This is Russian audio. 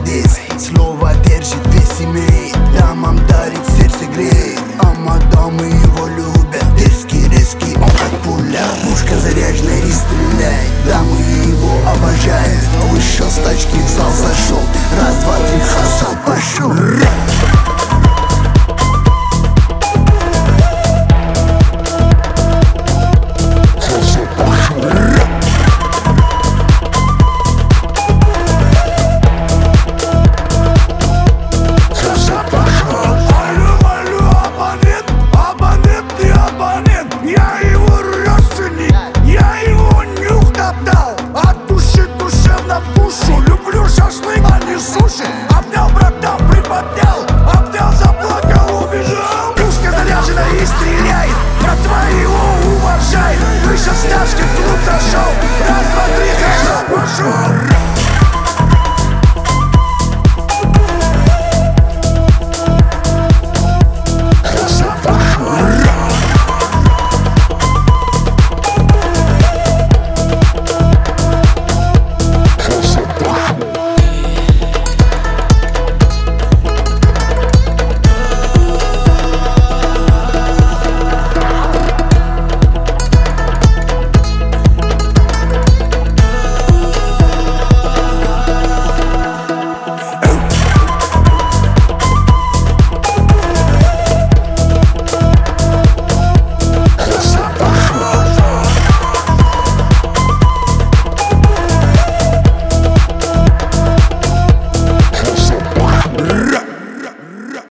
диск. Слово держит, вес имеет, дамам дарит, сердце греет. А мадамы его любят, дерзкий, резкий, он как пуля. Пушка заряженная и стреляет, дамы его обожают. Вышел с тачки, в зал зашел, раз, два, три, Хасан пошел.